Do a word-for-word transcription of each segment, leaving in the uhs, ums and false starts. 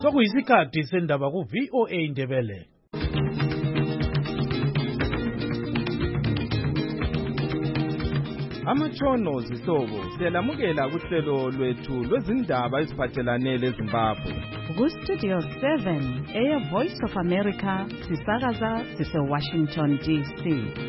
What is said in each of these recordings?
Sokuyisikhathi sendaba ku V O A Indebele. Amatshono zihlobo siyalamukela kuhlelo lwethu lwezindaba eziphathelane leZimbabwe. Ku Studio seven eya Voice of America sisakaza sise Washington D C.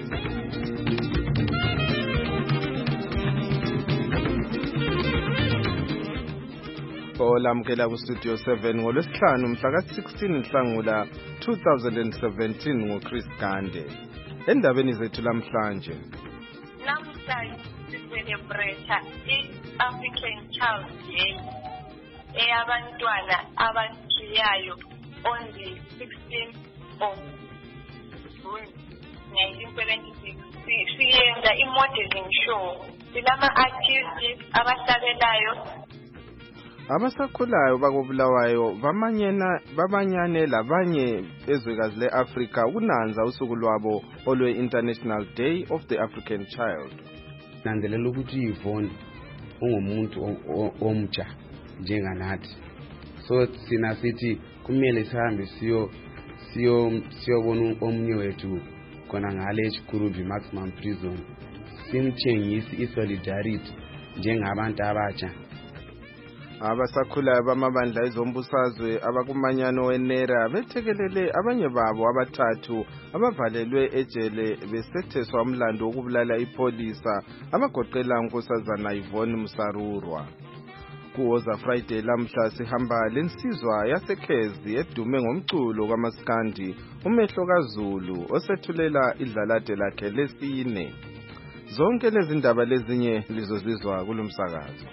Olamukela ku Studio seven ngolwesihlanu mhla ka sixteen Nhlangula two thousand seventeen ngoChris Gande. Endabeni zethu lamhlanje. Namhlanje sicelebrate i-African Child Day eyabantwana abakhiyayo on the sixteenth of June nineteen seventy-six. Siyenza i-modeling show. Silama artists abahlabelayo. Abasakhulayo bakobulawayo bamanyena babanyane labanye ezwekazi leAfrika kunanza usuku lwabo olwe International Day of the African Child. Nandelela ukuthi Yvonne ungumuntu omtsha njenganathi. So sina sithi kumele sihambe siyo siyo siyobona omunye wethu khona ngale eChikurubi maximum prison. Simtshengisa isolidarity njengabantu abatsha. Abasakhulayo bamabandla ezombusazwe abakumanyano wenera bethekelele abanye babo abathathu abavalelwe ejele besetheswa umlando wokubulala ipolisa abagoqela unkosazana Yvonne Musarurwa. Kuwoza Friday lamhla sihamba lensizwa yaseKhezi edume ngomculo kwaMaskandi umehlo kaZulu osethulela idlalade lakhe lesine. Zonke lezi ndaba lezinye lizozizwa kulomsakazo.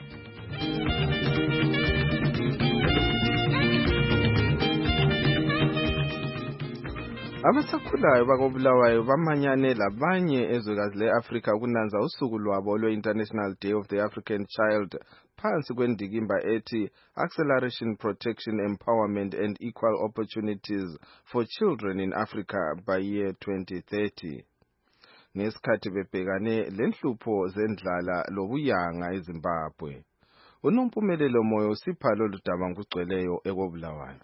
Abasakhulayo bakobulawayo bamanyane labanye ezwekazi leAfrika kunanza usuku lwabo lwe-International Day of the African Child phansi kwendikimba ethi Acceleration Protection Empowerment and Equal Opportunities for Children in Africa by year twenty thirty. Ngesikhathi bebhekane lenhlupho zendlala lobuyanga eZimbabwe. Unompumelelo moyo sipha lolu daba ngugcweleyo ekobulawayo.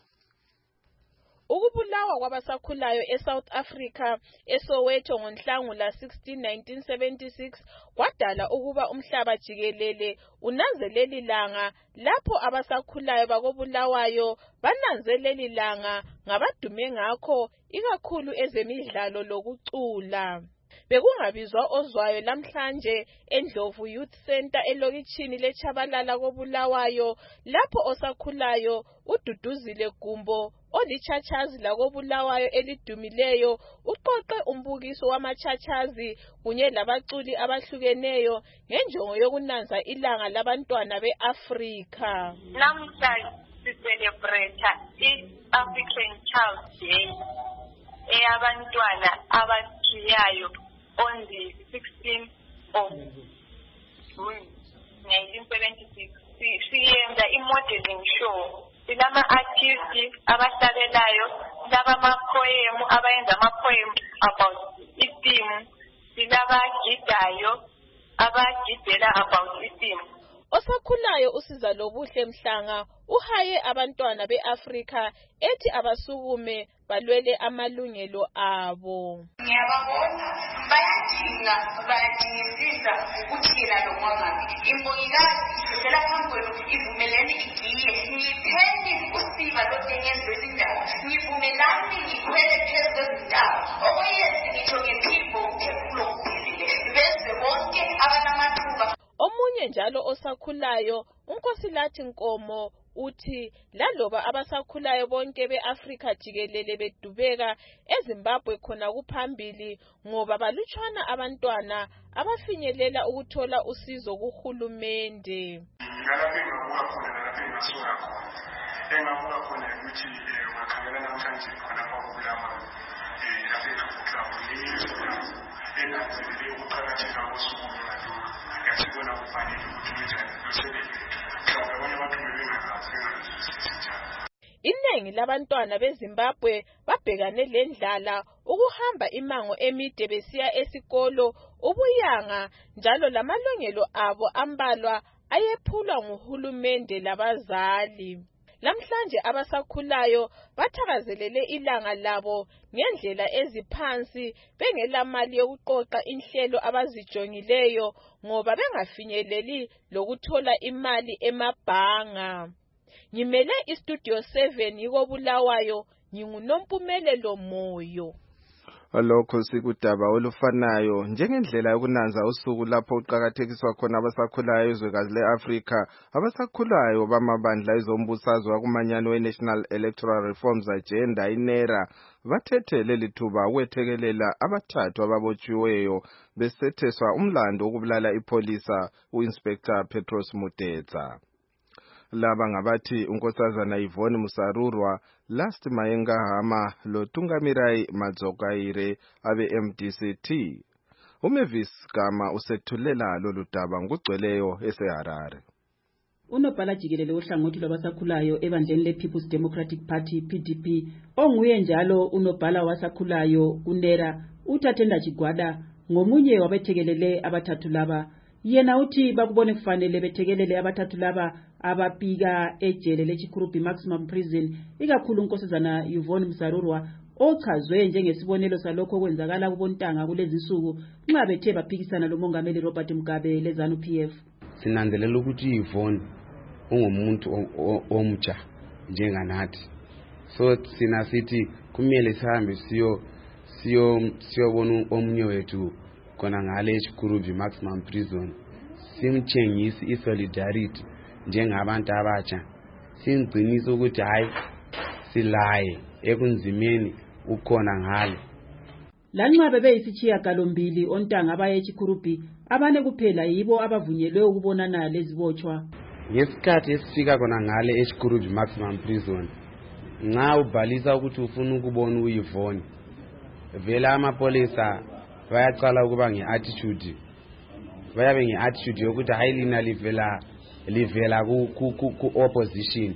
Ukubulawa kwabasakhulayo eSouth Africa eSoweto ngoNhlangula sixteen nineteen seventy-six kwadala ukuba umhlaba jikelele unanzeleli langa lapho abasakhulayo bakobulawayo bananzeleli langa ngabadume ngakho ikakhulu ezemidlalo lokucula. Bekungabizwa ozwayo lamhlanje eNdlovu Youth Center elokitshini leChabalala kobulawayo lapho osakhulayo uDuduzile Gumbo olichachazi lakobulawayo elidumileyo uqoqe umbukiso wamachachazi kunye labaculi abahlukeneyo ngenjongo yokunanza ilanga labantwana beAfrika. Namhlanje sicelebrate i-African Child Day eyabantwana abakhiyayo on the sixteenth of June nineteen seventy-six. Siyenza i-modeling show. Silama artists abahlabelayo laba amapoem abayenza amapoem about i-theme. Silaba gidayo abagidela about i-theme. Osakhulayo usiza lobuhle Mhlanga uhaye abantwana beAfrika ethi abasukume balwele amalungelo abo. Ngiyababona bayadinga bayadingisisa ukuthina lomongabi. Imbongikazi isela phambili ivumelene igiye ngipheni usiba lotengenzwe indawo. Ngivumelani ngikhwele phezulu kwezindawo. Okweyesi ngitho ngephimbo uphefumulo kuphilile. Bese bonke abanamathuba. Omunye njalo osakhulayo uNkosilathi Nkomo uthi laloba abasakhulayo bonke beAfrika jikelele bedubeka eZimbabwe khona kuphambili ngoba balutshwana abantwana abafinyelela ukuthola usizo kuhulumende. Ngalapha engabuka khona nalapha engasuka khona. Engabuka khona ukuthi ungakhangela namhlanje khona kwakubulawa eh lapha ekhaya leyo enanzelele ukuqakatheka kosuku lwalo. Yasibona kufanele ukuthi njani losebenze. Mhlawumbe abanye abantu bebengakazi ngazisitha. Iningi labantwana beZimbabwe babhekane lendlala ukuhamba imango emide besiya esikolo ubuyanga njalo lamalungelo abo ambalwa ayephulwa nguhulumende labazali. Lamhlanje abasakhulayo bathakazelele ilanga labo ngendlela eziphansi bengelamali yokuqoqa inhlelo abazijongileyo ngoba bengafinyeleli lokuthola imali emabhanga. Ngimele istudio seven yiko Bulawayo, nginguNompumelelo Moyo. Lokho sikudaba olufanayo njengendlela yokunanza usuku lapho uqhakathekiswa khona abasakhulayo ezwekazi leAfrika abasakhulayo bamabandla ezombusazwe wakumanyano weNational Electoral Reforms Agenda inera bathethe lelithuba ukwethekelela abathathu ababotshiweyo besetheswa umlando wokubulala ipolisa uInspector Petros Mutedza. Laba ngabathi unkosazana Yvonne Musarurwa, Last Mayenga Hama loTungamirai Madzokaire abe M D C T. uMavis Gama usethulela lolu daba ngugcweleyo eseHarare. Unobhala jikelele ohlangothi lwabasakhulayo ebandleni lePeople's Democratic Party P D P onguye njalo unobhala wasakhulayo kunera uThathenda Chigwada ngomunye wabethekelele abathathu laba. Yena uthi bakubone kufanele bethekelele abathathu laba abapika ejele leChikurubi Maximum Prison ikakhulu unkosazana Yvonne Musarurwa ochazwe njengesibonelo salokho kwenzakala kubontanga kulezi nsuku nxa bethe baphikisana lomongameli Robert Mugabe lezanu P F. Sinanzelela ukuthi Yvonne ungumuntu omutsha njenganathi, so sina sithi kumele sihambe siyo siyo siyobona omunye wethu kona ngale eChikurubi Maximum Prison, simtshengisi isolidarity njengabantu abatsha, simgcinisa ukuthi hayi silaye ekunzimeni ukhona ngale. Lanxa bebe isitshiya galombili ontanga abaye eChikurubi abane kuphela yibo abavunyelwe ukubonana lezibotshwa. Ngesikhathi esifika kona ngale eChikurubi Maximum Prison, nxa ubhalisa ukuthi ufuna ukubona uYvonne, vela amapolisa bayaqala ukuba ngeattitude, bayabe ngeattitude yokuthi hayi lina livela livela ku ku opposition,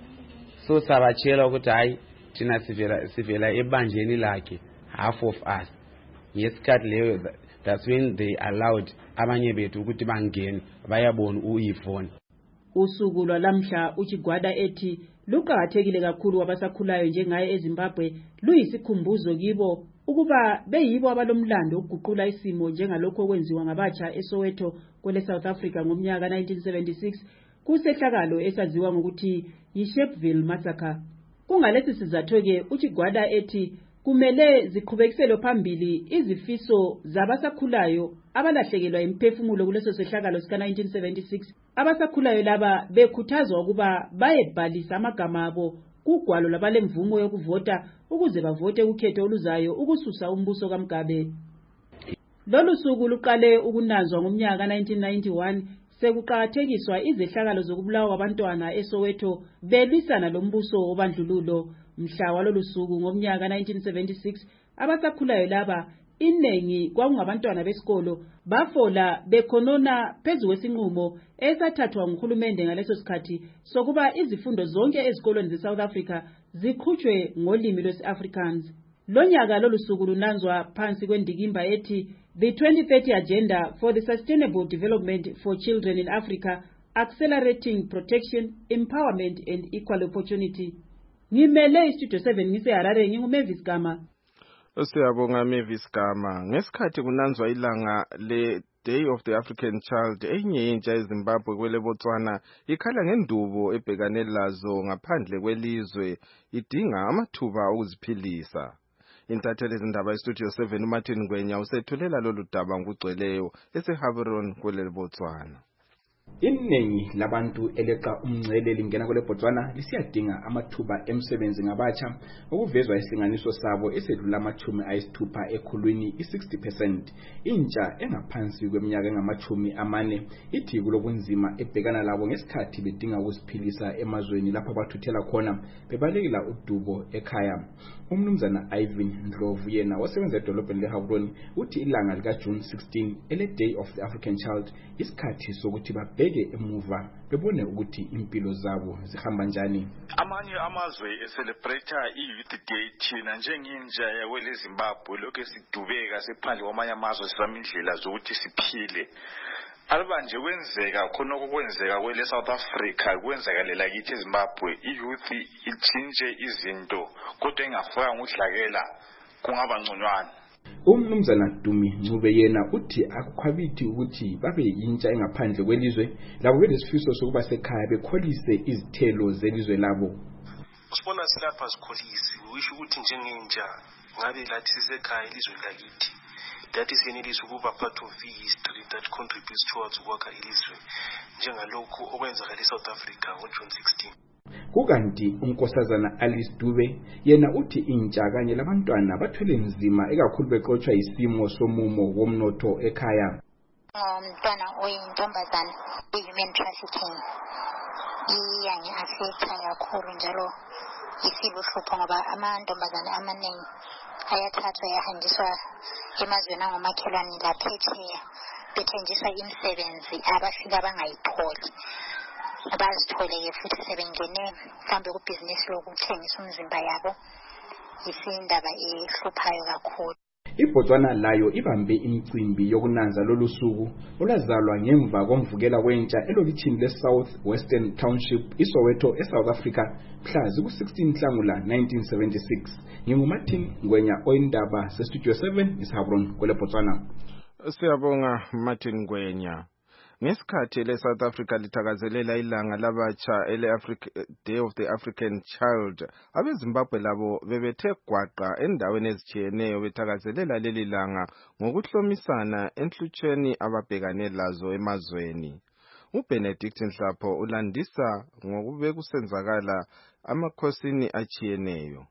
so sabatshela ukuthi hayi thina sivela sivela ebanjeni lakhe, half of us. Ngesikhathi leyo, that's when they allowed abanye bethu ukuthi bangene bayabona uYvonne. Usuku lwalamhla uChigwada ethi luqhakathekile kakhulu wabasakhulayo njengaye eZimbabwe luyisikhumbuzo kibo ukuba beyibo abalomlando ukuguqula isimo njengalokho okwenziwa ngabatsha eSoweto kwele South Africa ngomnyaka nineteen seventy-six kusehlakalo esaziwa ngokuthi yiSharpeville massacre. Kungalesi sizathu ke uChigwada ethi kumele ziqhubekisele phambili izifiso zabasakhulayo abalahlekelwa imphefumulo kuleso sehlakalo sika nineteen seventy-six. Abasakhulayo laba bekhuthazwa ukuba bayebhalisa amagama abo kugwalo labalemvumo yokuvota ukuze bavote ukhetho oluzayo ukususa umbuso kaMgabe. Lolu suku luqale ukunanzwa ngomnyaka nineteen ninety-one sekuqhakathekiswa izehlakalo zokubulawa kwabantwana eSoweto belwisana lombuso wobandlululo. Mhla walolu suku ngomnyaka nineteen seventy-six abasakhulayo laba inengi kwakungabantwana besikolo bafola bekhonona phezu kwesinqumo esathathwa nguhulumende ngaleso sikhathi sokuba izifundo zonke ezikolweni zeSouth Africa ziqhutshwe ngolimi lwesi-Afrikaans. Lonyaka lolu suku lunanzwa phansi kwendikimba ethi The twenty thirty Agenda for the Sustainable Development for Children in Africa, Accelerating Protection, Empowerment and Equal Opportunity. Ngimele istudio seven ngiseHarare nginguMavis Gama. Siyabonga Mavis Gama. Ngesikhathi kunanzwa ilanga le Day of the African Child, enye intsha eZimbabwe kwele Botswana ikhala ngendubo ebhekane lazo ngaphandle kwelizwe idinga amathuba okuziphilisa. Intatheli zindaba estudio seven uMartin Ngwenya usethulela lolu daba ngugcweleyo eseHaveron kwele Botswana. Iningi labantu eleqa umngcele lingena kwele Botswana lisiyadinga amathuba emsebenzi ngabatsha okuvezwa isilinganiso sabo esedlula amachumi ayisithupha ekhulwini i-sixty percent. Intsha engaphansi kweminyaka engamachumi amane ithi kulobunzima ebhekana labo ngesikhathi bedinga ukuziphilisa emazweni lapho bathuthela khona bebalekela udubo ekhaya. Umnumzana Ivan Ndlovu yena wasebenza edolobheni leHaveron uthi ilanga lika June sixteen ele Day of the African Child isikhathi sokuthi babheke emuva bebone ukuthi impilo zabo zihamba njani. Amanye amazwe eselebrate i-Youth Day thina njengentsha yakwele Zimbabwe lokho sidubeka sephandle kwamanye amazwe sami indlela zokuthi siphile. alibanje kwenzeka khona okwenzeka kwele South Africa kwenzakalela kithi eZimbabwe iyouth ichinje izinto kodwa engafaka ngudlakela kungaba ngconywana. Umnumzana Dumi Ncube yena uthi akukhwabithi ukuthi babe yintsha engaphandle kwelizwe labo belesifiso sokuba sekhaya bekholise izithelo zelizwe labo. Sibona silapha sikholisi wisho ukuthi njengentsha ngabe lathi sisekhaya elizwe lakithi. That is yenelisa ukuba part of the history that contributes towards ukwakha ilizwe njengalokhu okwenzakala eSouth Africa ngo-June sixteen. Kukanti unkosazana Alice Dube yena uthi intsha kanye labantwana bathwele nzima ekakhulu bexoxa isimo somumo womnotho ekhaya. Umntwana oyintombazana i-human trafficking iyange affecta kakhulu njalo isibuhlupho ngoba amantombazana amaningi ayathathwa yahanjiswa emazweni angomakhelwane laphetsheya bethenjiswa imisebenzi abafika bangayitholi. Abazithole-ke futhi sebengene mhlawumbe kubhizinisi lokuthengisa umzimba yabo isindaba ehluphayo kakhulu. iBotswana layo ibambe imicimbi yokunanza lolu suku olwazalwa ngemva komvukela wentsha elolithini leSouth Western Township iSoweto eSouth Africa mhla ziku-sixteen Nhlangula nineteen seventy-six. NginguMartin Ngwenya oyindaba seStudio seven eShabron kwele Botswana. Siyabonga Martin Ngwenya. Ngesikhathi le South Africa lithakazelela ilanga labatsha ele Africa Day of the African Child, abeZimbabwe labo bebethe gwaqa endaweni ezitshiyeneyo bethakazelela leli langa ngokuhlomisana enhlutsheni ababhekane lazo emazweni. uBenedict Nhlapho ulandisa ngokube kusenzakala amakhosini achiyeneyo.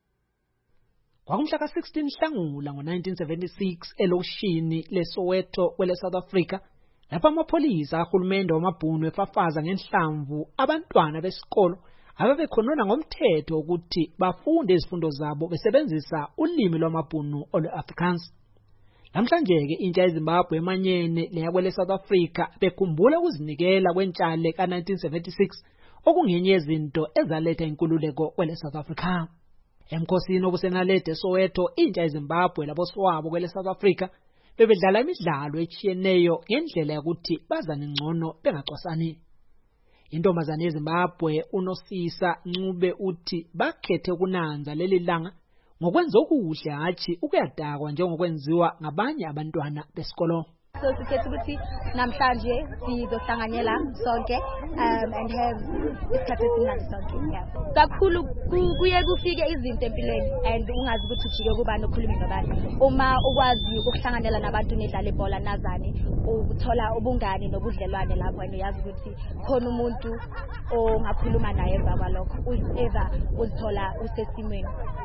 Kwakumhla ka sixteen Nhlangula ngo nineteen seventy-six elokushini leSoweto kwele South Africa, lapha amapholisa kahulumende wamabhunu efafaza ngenhlamvu abantwana besikolo ababekhonona ngomthetho ukuthi bafunde izifundo zabo besebenzisa ulimi lwamabhunu olwe-Afrikaans. Namhlanje ke intsha yeZimbabwe emanyene leyakwele South Africa bekhumbula ukuzinikela kwentshale ka nineteen seventy-six okungenye izinto ezaletha inkululeko kwele South Africa. Emkhosini obusenalede eSoweto intsha yeZimbabwe laboswabo kwele South Africa bebedlala imidlalo echiyeneyo ngendlela yokuthi bazane ngcono bengacwasani. Intombazane yeZimbabwe uNosisa Ncube uthi bakhethe kunanza leli langa ngokwenza okuhle hathi ukuyadakwa njengokwenziwa ngabanye abantwana besikolo. So sikhethe ukuthi namhlanje sizohlanganyela sonke um and have isikhathi esimnandi sonke. Yeah. Kakhulu kuye kufike izinto empilweni and ungazi ukuthi ujike kubani okhuluma ngabani. Uma ukwazi ukuhlanganyela nabantu nidlala ibhola nazane uthola ubungani nobudlelwane lapho and uyazi ukuthi khona umuntu ongakhuluma naye emva kwalokho eva uzithola usesimweni.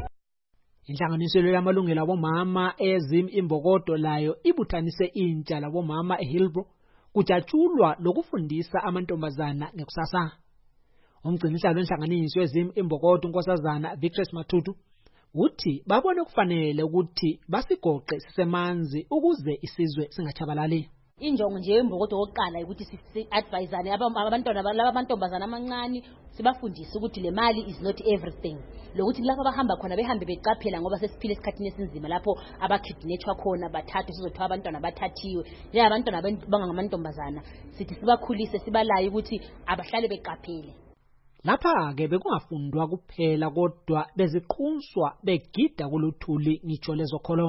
Inhlanganiso yamalungelo abomama eZim Imbokodo layo ibuthanise intsha labomama eHillbrow kujatshulwa lokufundisa amantombazana ngekusasa. Umgcinihlalo wenhlanganiso yeZim Imbokodo unkosazana Victor Matutu uthi babone kufanele ukuthi basigoqe sisemanzi ukuze isizwe singachabalali. Injongo nje embokodo oqala ukuthi si adviseane abantwana laba amantombazana amancane sibafundise ukuthi le mali is not everything. Lokuthi lapha bahamba khona behambe beqaphela ngoba sesiphile esikhathini esinzima lapho abakidnetwa khona bathathu sizothiwa abantwana bathathiwe. Le abantwana bangamantombazana sithi sibakhulise sibalaye ukuthi abahlale beqaphele. Lapha ke bekungafundwa kuphela kodwa beziqhunshwa begida kuluthuli ngitsho lezokholo.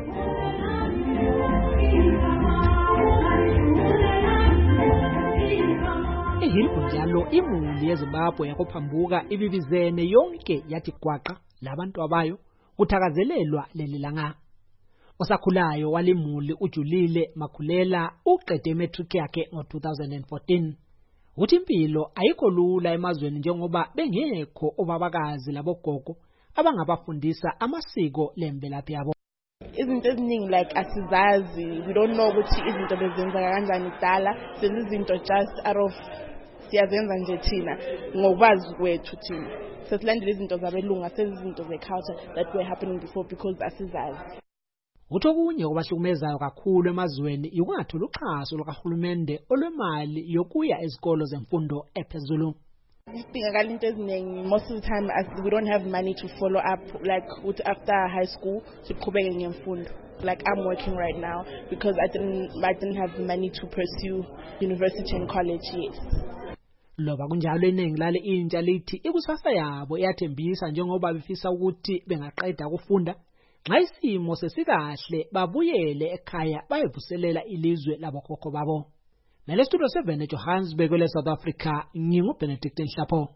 Ihilbu njalo imuli yeZimbabwe yakophambuka ibibizene yonke yathi gwaqa labantu abayo kuthakazelelwa leli langa. Osakhulayo walimuli uJulile Makhulela uqede imatric yakhe ngo two thousand fourteen. Uthi impilo ayikho lula emazweni njengoba bengekho obabakazi labogogo abangabafundisa amasiko lemvelaphi yabo. Izinto eziningi like asizazi, we don't know ukuthi izinto bezenzeka kanjani kudala, sezizinto just out of siyazenza nje thina ngokwazi kwethu thina. Sesilandela izinto zabelunga sezizinto ze-culture that were happening before because asizazi. Utho kunye kubahlukumezayo kakhulu emazweni ikungathola uxhaso lukahulumende olwemali yokuya ezikolo zemfundo ephezulu. Sidingakala into eziningi, most of the time as we don't have money to follow up like after high school siqhubeke ngemfundo. Like I'm working right now because I didn't I didn't have money to pursue university and college yet. Loba kunjalo iningi lale intsha lithi ikusasa yabo iyathembisa njengoba befisa ukuthi bengaqeda ukufunda nxa isimo sesikahle babuyele ekhaya bayevuselela ilizwe labokhokho babo. Nale studio seven eJohannesburg le South Africa ngingu Benedict Nhlapho.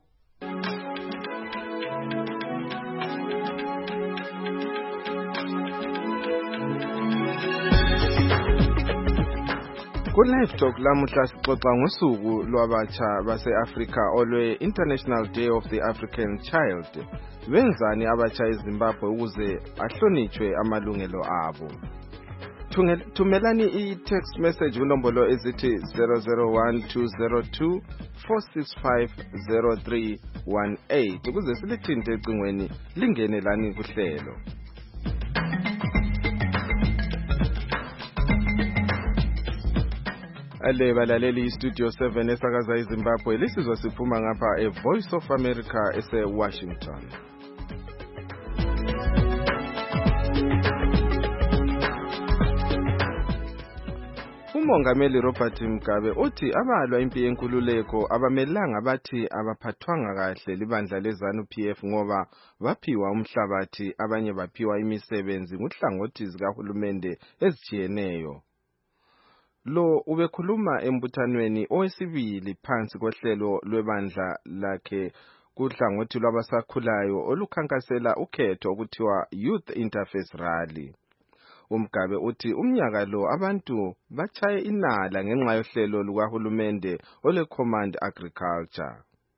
Ku live talk lamuhla sixoxa ngosuku lwabatsha base-Africa olwe International Day of the African Child. Benzani abatsha eZimbabwe ukuze ahlonitshwe amalungelo abo. Thumelani i-text message kunombolo ezithi zero zero one two zero two four six five zero three one eight ukuze silithinte ecingweni lingene lani kuhlelo. Ale balaleli Studio seven esakaza eZimbabwe lisizwa siphuma ngapha eVoice of America ese Washington. Umongameli Robert Mugabe uthi abalwa impi yenkululeko abamelanga bathi abaphathwanga kahle libandla leZANU P F ngoba baphiwa umhlabathi abanye baphiwa imisebenzi nguhlangothi zikahulumende ezijiyeneyo. Lo ubekhuluma embuthanweni owesibili phansi kohlelo lwebandla lakhe kuhlangothi lwabasakhulayo olukhankasela ukhetho okuthiwa Youth Interface Rally. Umgabe uthi umnyaka lo abantu bachaye inala ngenxa yohlelo lukahulumende ole Command Agriculture.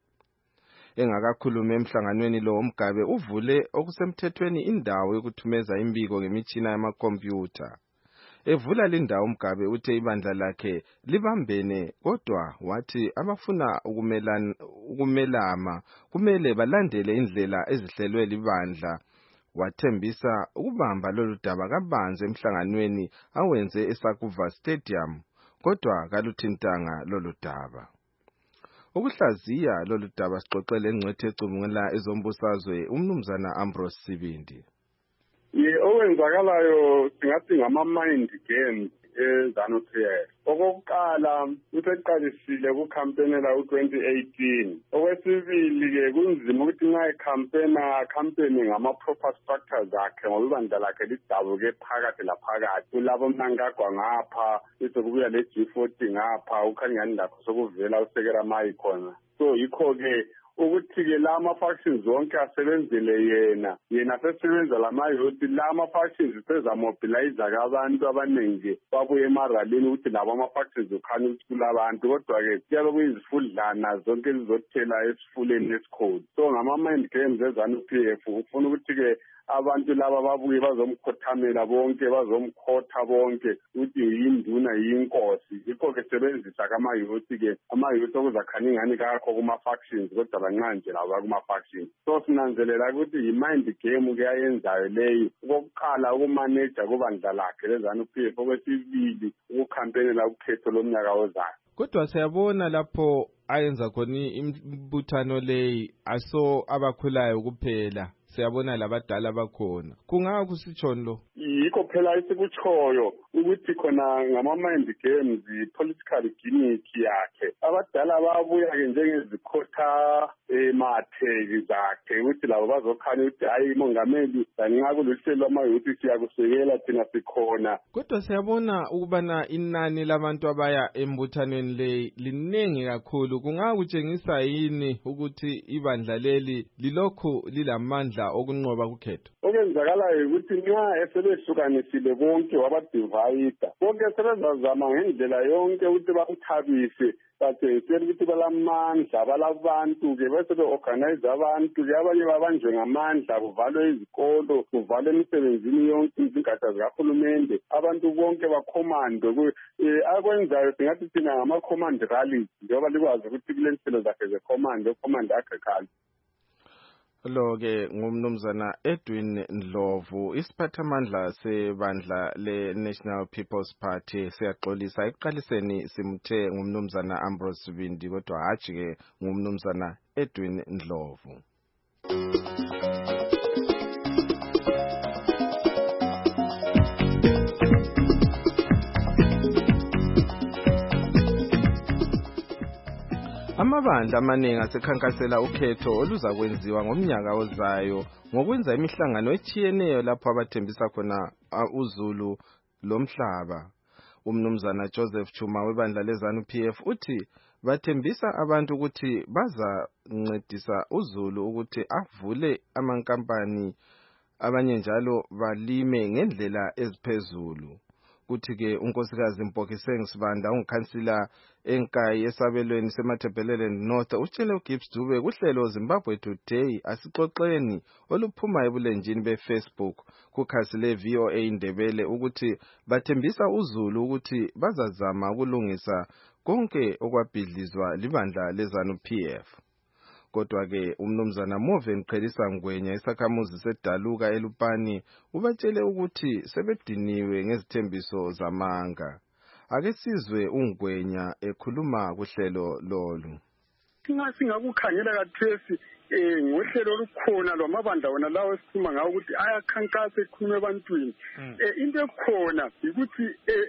Engakakhuluma emhlanganweni lo umgabe uvule okusemthethweni indawo yokuthumeza imbiko ngemitshina yamakhompyutha. Evula lindawo umgabe uthe ibandla lakhe libambene kodwa wathi abafuna ukumelana ukumelama kumele balandele indlela ezihlelwe libandla. Wathembisa ukubamba lolu daba kabanzi emhlanganweni awenze eSakuva Stadium kodwa kaluthintanga lolu daba. Ukuhlaziya lolu daba sixoxele engcwethe ecubungela ezombusazwe umnumzana Ambrose Sibindi. Ye owenzakalayo singathi ngama mind games eZANU P F. Okokuqala useqalisile ku campaign la u twenty eighteen. Okwesibili ke kunzima ukuthi nxa ecampaigna campaign ngama proper structures akhe ngoba ibandla lakhe lidabuke phakathi laphakathi. Kulabo mnankagwa ngapha bese kubuya le G forty ngapha ukhangani lakho sokuvela usekela mai khona. So yikho ke ukuthi ke lama factions zonke asebenzele yena yena sesebenza lama youth lama factions seza mobilize abantu abaningi babuye emaralini ukuthi labo ama factions ukhanya ukuthi kulabantu kodwa ke kuyabe kuyizifudlana zonke zizothela esifuleni esikhulu. So ngama mind games eZANU P F ufuna ukuthi ke abantu laba babuye bazomkhothamela bonke bazomkhotha bonke ukuthi yinduna yinkosi. Yikho ke sebenzisa kama youth ke ama youth okuzakhanya ingani kakho kuma factions kodwa bancanje laba kuma factions. So sinanzelela ukuthi yi mind game ke ayenzayo leyo ukuqala ukumanage kubandla lakhe leZANU P F okwesibili ukukhampenela ukhetho lomnyaka ozayo. Kodwa siyabona lapho ayenza khona imbuthano leyi aso abakhulayo kuphela. Siyabona labadala bakhona. Kungaka kusitshoni lo? Yikho phela isikutshoyo ukuthi khona ngama mind games political gimmick yakhe. Abadala babuya ke njengezikhotha ematheki zakhe ukuthi labo bazokhanya ukuthi hayi mongameli nxa kuluhlelo ama youth siyakusekela thina sikhona. Kodwa siyabona ukubana inani labantu abaya embuthanweni le linengi kakhulu. Kungaka kutshengisa yini ukuthi ibandla leli lilokhu lilamandla okunqoba ukhetho? Okwenzakalayo ukuthi nxa esebehlukanisile bonke wabadivide bonke sebezazama ngendlela yonke ukuthi bakuthabise batshengisela ukuthi balamandla balabantu ke bese be-organize abantu ke abanye babanjwe ngamandla kuvalwe izikolo kuvalwe emisebenzini yonke izingatsha zikahulumende abantu bonke bakhomandwe akwenzayo singathi thina ngama-command rallies njengoba likwazi ukuthi kule nhlelo zakhe ze-command command agriculture. Lo ke ngumnumzana Edwin Ndlovu isiphathamandla sebandla le-National People's Party. Siyaxolisa ekuqaliseni simthe ngumnumzana Ambrose Sibindi kodwa hatshi ke ngumnumzana Edwin Ndlovu. Amabandla amaningi asekhankasela ukhetho oluzakwenziwa ngomnyaka ozayo ngokwenza imihlangano etshiyeneyo lapho abathembisa khona uzulu lomhlaba. Umnumzana Joseph Chuma webandla leZANU P F uthi bathembisa abantu ukuthi bazancedisa uzulu ukuthi avule amankampani abanye njalo balime ngendlela eziphezulu. Kuthi ke unkosikazi Mpokiseng Sibanda ungikhansila enkayi esabelweni semathebhelelen North utshele uGibbs Dube kuhlelo Zimbabwe Today asixoxeni oluphuma ebulenjini beFacebook kukhasi leV O A Indebele ukuthi bathembisa uzulu ukuthi bazazama ukulungisa konke okwabhidlizwa libandla leZANU P F. Kodwa ke umnumzana Moven Qhelisa Ngwenya isakhamuzi seDaluka eLupani ubatshele ukuthi sebediniwe ngezithembiso zamanga. Ake sizwe uNgwenya ekhuluma kuhlelo lolu. Singa singakukhangela kathesi eh ngohlelo olukhona lwamabandla wona lawo esikhuluma ngawo ukuthi ayakhankasa ekhulume ebantwini. Eh into ekhona ukuthi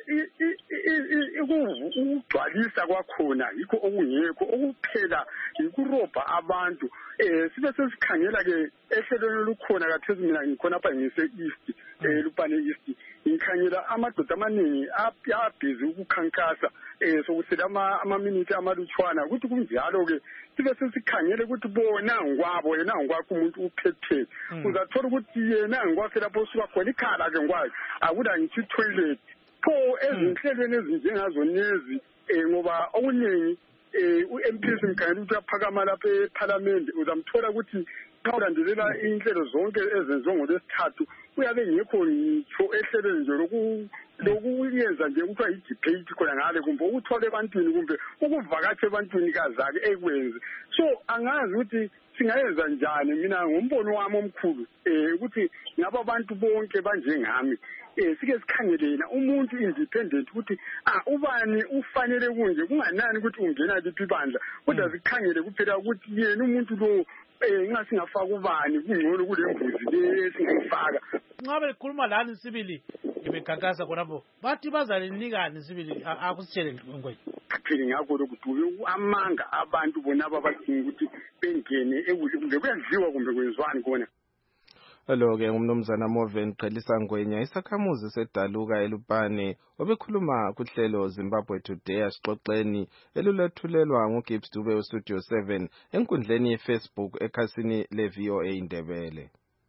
ukugcwalisa kwakhona yikho okungekho okuphela ikurobha abantu. Eh sibe sesikhangela ke ehlelweni olukhona kathesi mina ngikhona apha ngise East eh Lupane East ngikhangela amadoda amaningi abhizi ukukhankasa eh sokusela ama amaminute amalutshwana ukuthi kunjalo ke sibe sesikhangele ukuthi bona ngwabo yena ngokwakho umuntu uphethe uzathola ukuthi yena ngokwakhe lapho usuka khona ikhala ke ngwazi akuda ngithi toilet pho ezinhlelweni ezinjengazo nezi eh ngoba okuningi eh uM P simkhangela ukuthi aphakama lapha eParliament uzamthola ukuthi xa ulandelela inhlelo zonke ezenziwa ngolwesithathu uyabe ngekho ngitsho ehlelweni nje loku lokuyenza nje kuthiwa i-debate khona ngale kumbe ukuthole ebantwini kumbe ukuvakatsha ebantwini kazake ekwenze. So angazi ukuthi singayenza njani mina ngombono wami omkhulu eh ukuthi ngaba abantu bonke banjengami eh sike sikhangelena umuntu independent ukuthi ah ubani ufanele kunje kunganani ukuthi ungena liphi ibandla kodwa sikhangele kuphela ukuthi yena umuntu lo eh ngasingafaka ubani kungcono kule mbuzi lesingayifaka. Ngabe likhuluma lani sibili ngibekhankasa khonapho bathi bazalinikani sibili akusitshele ngwe kapheli ngakho lokuthi amanga abantu bona ababadinga ukuthi bengene ekudle kumbe kuyadliwa kumbe kwenzwani kona. Hello ke umnumzana Moven Qhelisa Ngwenya isakhamuzi seDaluka eLupane obekhuluma kuhlelo Zimbabwe Today asixoxeni elulathulelwa nguGibbs Dube uStudio seven enkundleni yeFacebook ekhasini leV O A Indebele.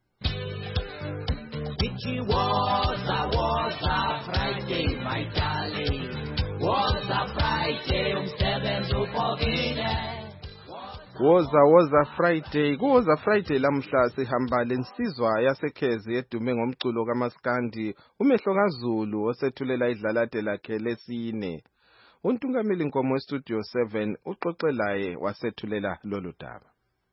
It was a was a Friday my darling was a Friday umsebenzi upokile. Woza woza Friday kuwoza Friday lamhla sihamba lensizwa yasekhezi edume ngomculo kaMaskandi umehlo kaZulu osethulela idlalade lakhe lesine. Untungameli Nkomo Studio seven uxoxelaye wasethulela lolu daba.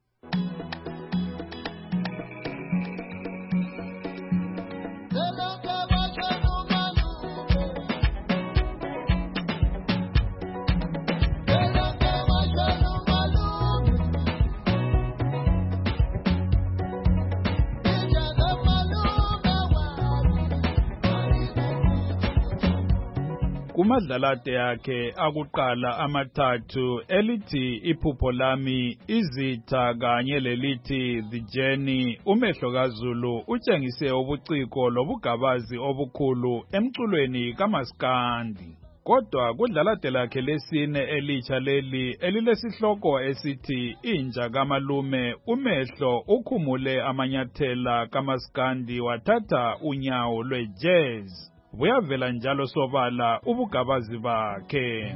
Kumadlalade yakhe akuqala amathathu elithi iphupho lami izitha kanye lelithi the journey umehlo kaZulu utshengise ubuciko lobugabazi obukhulu emculweni kaMaskandi. Kodwa kudlalade lakhe lesine elitsha leli elilesihloko esithi inja kamalume umehlo ukhumule amanyathela kaMaskandi wathatha unyawo lwejazz. Buyavela njalo sobala ubugabazi bakhe.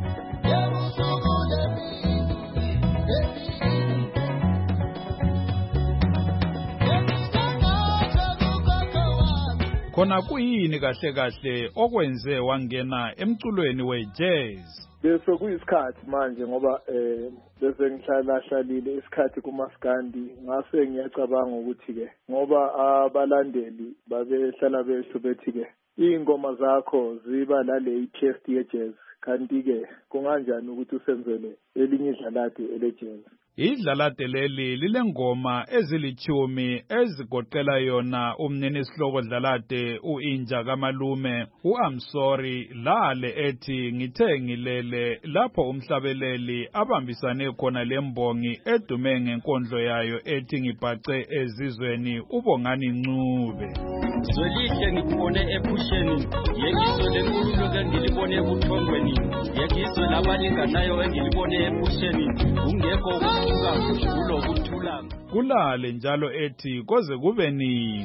Khona kuyini kahle kahle okwenze wangena emculweni wejazz? Bese kuyisikhathi manje ngoba eh bese ngihlala hlalile isikhathi kuMaskandi ngase ngiyacabanga ukuthi ke ngoba abalandeli babehlala besho bethi ke ingoma zakho ziba nale i-taste ye-jazz kanti ke kunganjani ukuthi usenzele elinye idlalade ele-jazz. Idlalade leli lilengoma ezilithumi ezigoqela yona umnini sihloko Dlalade uInja kaMalume uAm Sorry lale ethi ngithe ngilele lapho umhlabeleli abambisane khona lembongi edume ngenkondlo yayo ethi ngibhace ezizweni uBongani Ncube. Zwelihle ngikubone ephusheni yekizwe lenkululo ke ngilibone ebuthongweni yekizwe labalinganayo engilibone ephusheni ungekho ukuka kulokuthula kulale njalo ethi koze kube nini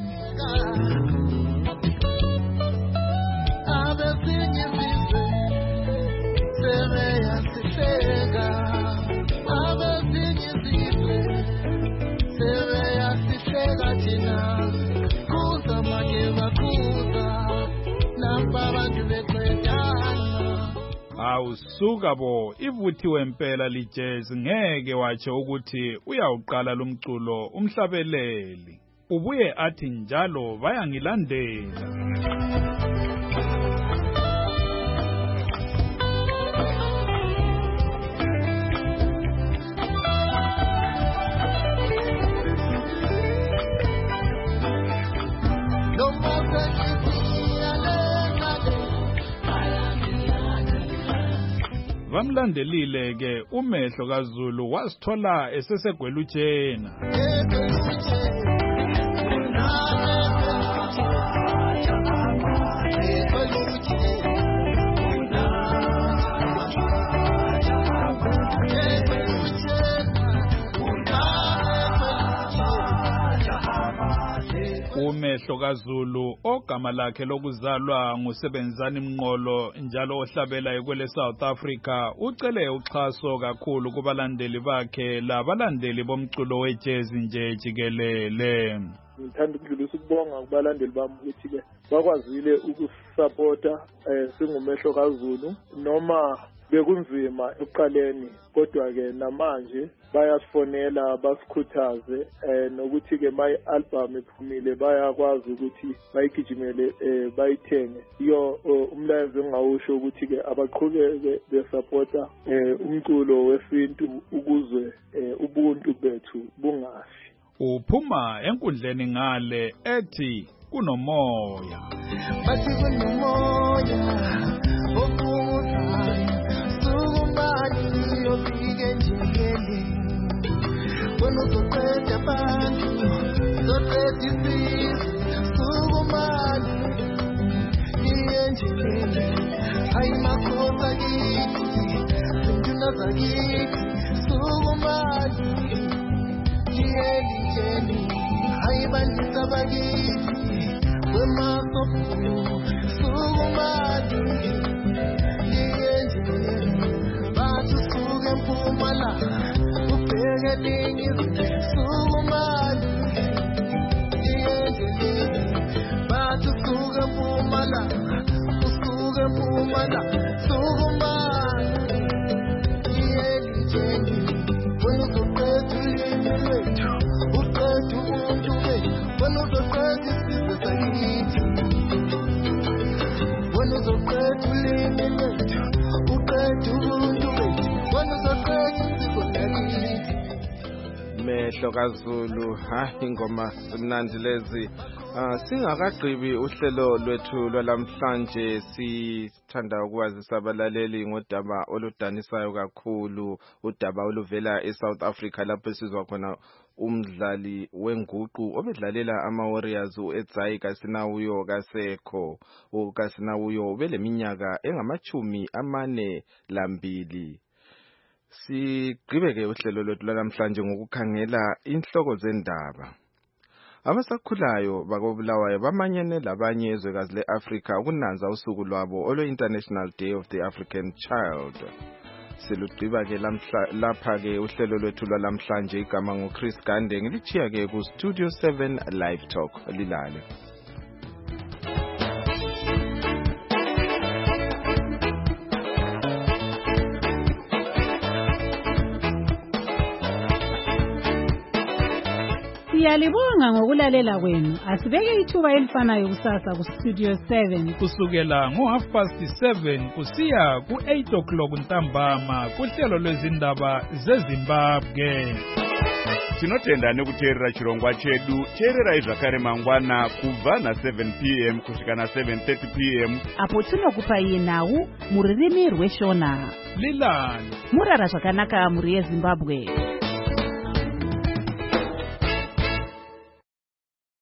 abezinye izizwe sebeyasihleka abezinye izizwe sebeyasihleka thina awusuka bo ivuthiwe impela lijazz ngeke watsho ukuthi uyawuqala lumculo umhlabeleli ubuye athi njalo bayangilandela Vamlandelile ke umehlo kaZulu wasithola esesegwelutshena umehlo kaZulu ogama lakhe lokuzalwa nguSebenzani Mnqolo njalo ohlabela kwele South Africa ucele uxhaso kakhulu kubalandeli bakhe labalandeli bomculo wejazz nje jikelele. Ngithanda ukudlulisa ukubonga kubalandeli bami ukuthi ke bakwazile ukusupporta eh singumehlo kaZulu noma bekunzima ekuqaleni kodwa ke namanje bayasifonela basikhuthaze eh nokuthi ke my album iphumile bayakwazi ukuthi bayigijimele eh bayithenge iyo umlayezo engawusho ukuthi ke abaqhubeke besupporta eh umculo wesintu ukuzwe ubuntu bethu bungafi. Uphuma enkundleni ngale ethi kunomoya bathi kunomoya okuzayo sukumbani yofike njengeli wena uzoqeda abantu uzoqeda isizwe sukumbani iye njengeli hayi makhosa kithi zinduna zakithi sukumbani iye njengeli hayi bandisa bakithi wemasofu sukumbani iye njengeli bathi suke Mpumalanga ubheke ningizimu sukumbani iye njengeli bathi suke Mpumalanga usuke Mpumalanga sukumbani iye njengeli wena uzoqeda ulimi lwethu uqeda ubuntu bethu wena uzoqeda isizwe sakithi wena uzoqeda ulimi lwethu uqeda ubuntu bethu wena uzoqeda isizwe sakithi. Mehlo kaZulu ha ingoma simnandi lezi. Uh, singakagqibi uhlelo lwethu lwalamhlanje sithanda ukwazisa abalaleli ngodaba oludanisayo kakhulu udaba oluvela eSouth Africa lapho sizwa khona umdlali wenguqu obedlalela ama-Warriors uEdzai Kasinawuyo kasekho uKasinawuyo ubeleminyaka engamachumi amane lambili. Sigqibeke uhlelo lwethu lwalamhlanje ngokukhangela inhloko zendaba. Abasakhulayo bakobulawayo bamanyene labanye ezwekazi leAfrika ukunanza usuku lwabo olwe-International Day of the African Child. Silugqiba ke lapha ke uhlelo lwethu lwalamhlanje igama nguChris Gande ngilichiya ke ku Studio seven Live Talk lilale. Siyalibonga ngokulalela kwenu. Asibeke ithuba elifanayo kusasa ku Studio seven kusukela ngo half past seven kusiya ku eight o'clock ntambama kuhlelo lwezindaba zeZimbabwe. Tinotenda nekuteerera chirongwa chedu. Teererai zvakare mangwana kubva na seven p m kusvika na seven thirty p m apo tinokupa iye nhau muririmi rweshona. Lilani murara zvakanaka muri yeZimbabwe.